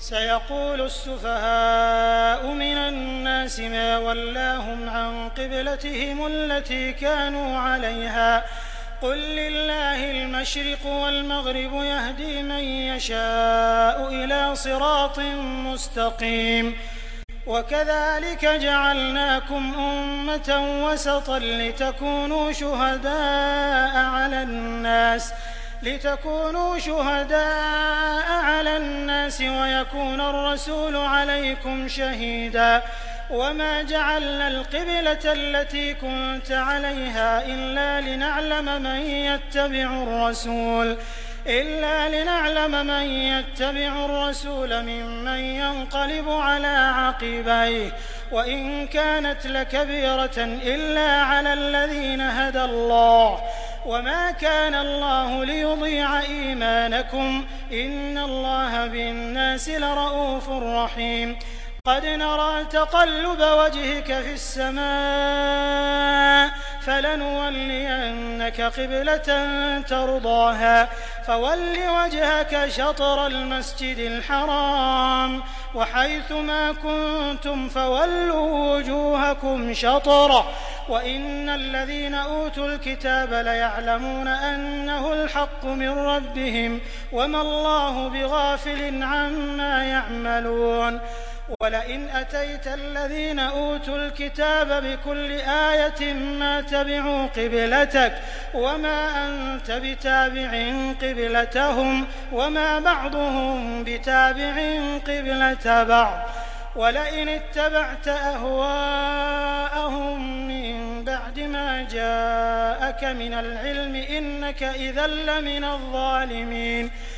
سيقول السفهاء من الناس ما ولاهم عن قبلتهم التي كانوا عليها قل لله المشرق والمغرب يهدي من يشاء إلى صراط مستقيم وكذلك جعلناكم أمة وسطا لتكونوا شهداء على الناس ويكون الرسول عليكم شهيدا وما جعلنا القبلة التي كنت عليها إلا لنعلم من يتبع الرسول ممن ينقلب على عقبيه وإن كانت لكبيرة إلا على الذين هدى الله وما كان الله ليضيع إيمانكم إن الله بالناس لرءوف رحيم قد نرى تقلب وجهك في السماء فلنولينك قبلة ترضاها فول وجهك شطر المسجد الحرام وحيث ما كنتم فولوا وجوهكم شطره وإن الذين أوتوا الكتاب ليعلمون أنه الحق من ربهم وما الله بغافل عما يعملون ولئن أتيت الذين أوتوا الكتاب بكل آية ما تبعوا قبلتك وما أنت بتابع قبلتهم وما بعضهم بتابع قبلة بعض ولئن اتبعت أهواءهم من بعد ما جاءك من العلم إنك إذا لمن الظالمين